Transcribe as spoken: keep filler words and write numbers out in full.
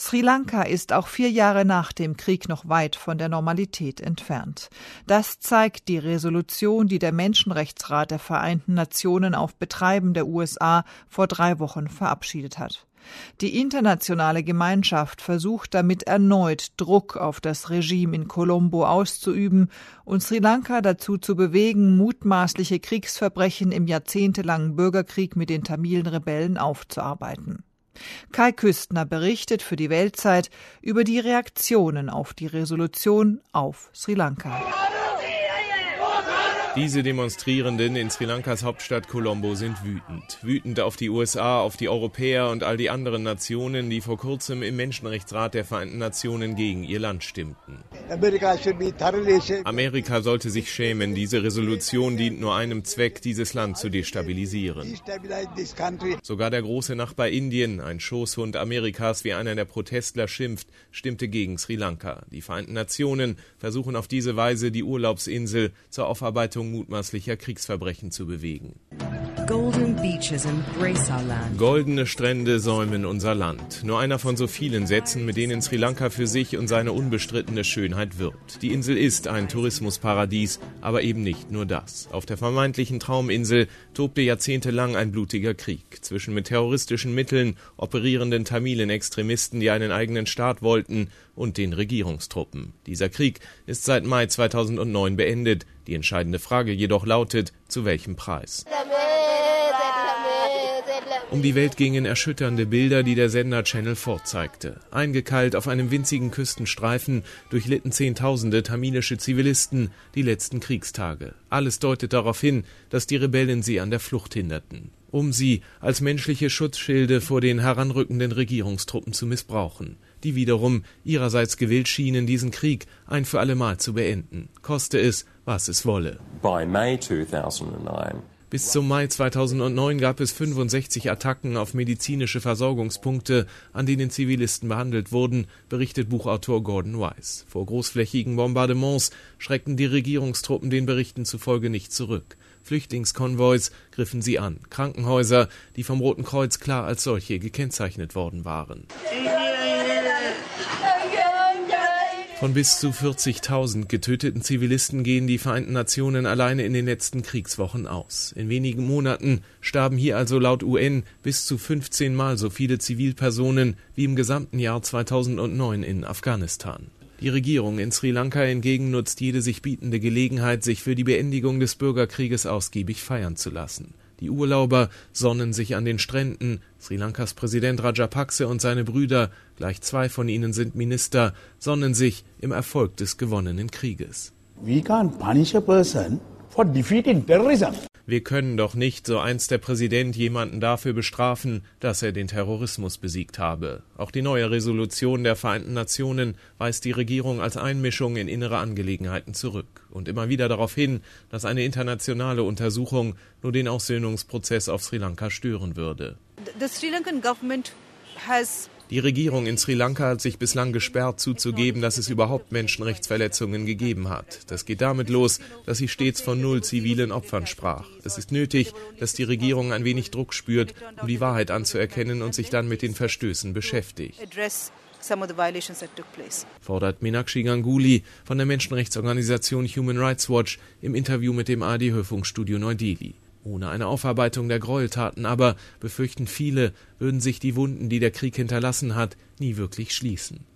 Sri Lanka ist auch vier Jahre nach dem Krieg noch weit von der Normalität entfernt. Das zeigt die Resolution, die der Menschenrechtsrat der Vereinten Nationen auf Betreiben der U S A vor drei Wochen verabschiedet hat. Die internationale Gemeinschaft versucht damit erneut Druck auf das Regime in Colombo auszuüben und Sri Lanka dazu zu bewegen, mutmaßliche Kriegsverbrechen im jahrzehntelangen Bürgerkrieg mit den tamilen Rebellen aufzuarbeiten. Kai Küstner berichtet für die Weltzeit über die Reaktionen auf die Resolution auf Sri Lanka. Diese Demonstrierenden in Sri Lankas Hauptstadt Colombo sind wütend. Wütend auf die U S A, auf die Europäer und all die anderen Nationen, die vor kurzem im Menschenrechtsrat der Vereinten Nationen gegen ihr Land stimmten. Amerika sollte sich schämen. Diese Resolution dient nur einem Zweck, dieses Land zu destabilisieren. Sogar der große Nachbar Indien, ein Schoßhund Amerikas, wie einer der Protestler schimpft, stimmte gegen Sri Lanka. Die Vereinten Nationen versuchen auf diese Weise, die Urlaubsinsel zur Aufarbeitung mutmaßlicher Kriegsverbrechen zu bewegen. Golden beaches embrace our land. Goldene Strände säumen unser Land. Nur einer von so vielen Sätzen, mit denen Sri Lanka für sich und seine unbestrittene Schönheit wirbt. Die Insel ist ein Tourismusparadies, aber eben nicht nur das. Auf der vermeintlichen Trauminsel tobte jahrzehntelang ein blutiger Krieg zwischen mit terroristischen Mitteln operierenden tamilen Extremisten, die einen eigenen Staat wollten, und den Regierungstruppen. Dieser Krieg ist seit Mai zweitausendneun beendet. Die entscheidende Frage jedoch lautet, zu welchem Preis? Um die Welt gingen erschütternde Bilder, die der Sender Channel vier zeigte. Eingekeilt auf einem winzigen Küstenstreifen durchlitten Zehntausende tamilische Zivilisten die letzten Kriegstage. Alles deutet darauf hin, dass die Rebellen sie an der Flucht hinderten, um sie als menschliche Schutzschilde vor den heranrückenden Regierungstruppen zu missbrauchen, die wiederum ihrerseits gewillt schienen, diesen Krieg ein für allemal zu beenden, koste es, was es wolle. By May zweitausendsneun Bis zum Mai zweitausendneun gab es fünfundsechzig Attacken auf medizinische Versorgungspunkte, an denen Zivilisten behandelt wurden, berichtet Buchautor Gordon Weiss. Vor großflächigen Bombardements schreckten die Regierungstruppen den Berichten zufolge nicht zurück. Flüchtlingskonvois griffen sie an, Krankenhäuser, die vom Roten Kreuz klar als solche gekennzeichnet worden waren. Von bis zu vierzigtausend getöteten Zivilisten gehen die Vereinten Nationen alleine in den letzten Kriegswochen aus. In wenigen Monaten starben hier also laut U N bis zu fünfzehn Mal so viele Zivilpersonen wie im gesamten Jahr zweitausendneun in Afghanistan. Die Regierung in Sri Lanka hingegen nutzt jede sich bietende Gelegenheit, sich für die Beendigung des Bürgerkrieges ausgiebig feiern zu lassen. Die Urlauber sonnen sich an den Stränden. Sri Lankas Präsident Rajapakse und seine Brüder, gleich zwei von ihnen sind Minister, sonnen sich im Erfolg des gewonnenen Krieges. We can't punish a person for defeating terrorism. Wir können doch nicht, so einst der Präsident, jemanden dafür bestrafen, dass er den Terrorismus besiegt habe. Auch die neue Resolution der Vereinten Nationen weist die Regierung als Einmischung in innere Angelegenheiten zurück und immer wieder darauf hin, dass eine internationale Untersuchung nur den Aussöhnungsprozess auf Sri Lanka stören würde. The Sri Lankan government has Die Regierung in Sri Lanka hat sich bislang gesperrt, zuzugeben, dass es überhaupt Menschenrechtsverletzungen gegeben hat. Das geht damit los, dass sie stets von null zivilen Opfern sprach. Es ist nötig, dass die Regierung ein wenig Druck spürt, um die Wahrheit anzuerkennen und sich dann mit den Verstößen beschäftigt, fordert Meenakshi Ganguly von der Menschenrechtsorganisation Human Rights Watch im Interview mit dem A R D-Hörfunkstudio Neu-Delhi. Ohne eine Aufarbeitung der Gräueltaten aber, befürchten viele, würden sich die Wunden, die der Krieg hinterlassen hat, nie wirklich schließen.